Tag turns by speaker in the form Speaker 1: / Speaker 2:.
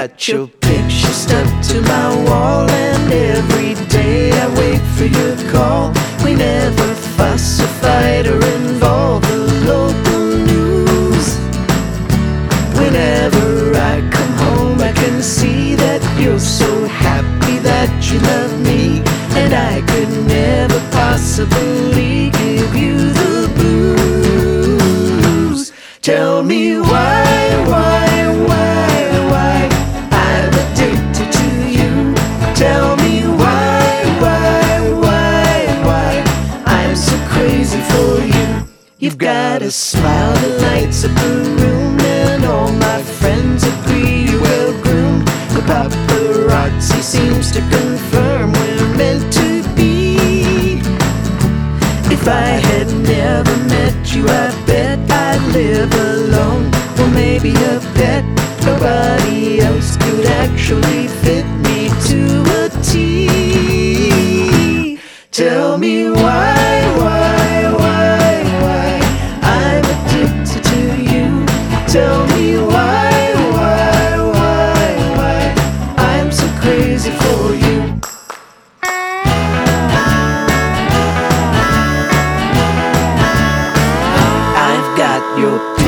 Speaker 1: got your picture stuck to my wall, and every day I wait for your call. We never fuss or fight or involve the local news. Whenever I come home, I can see that you're so happy that you love me, and I could never possibly give you the blues. Tell me why I'm addicted to you. Tell me why I'm so crazy for you. You've got a smile that lights up the room, and all my friends agree you're well groomed. The paparazzi seems to confirm we're meant to be. If I had never met you, I bet I'd live alone, or maybe a pet. Nobody else could actually fit me to a T. Tell me why I'm addicted to you. Tell me why I'm so crazy for you. I've got your